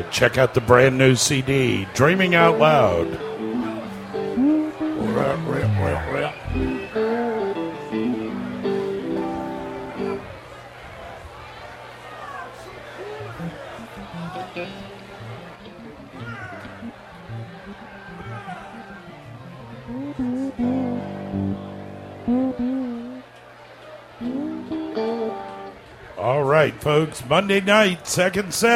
check out the brand new CD, Dreaming Out Loud. All right, folks, Monday night, second set.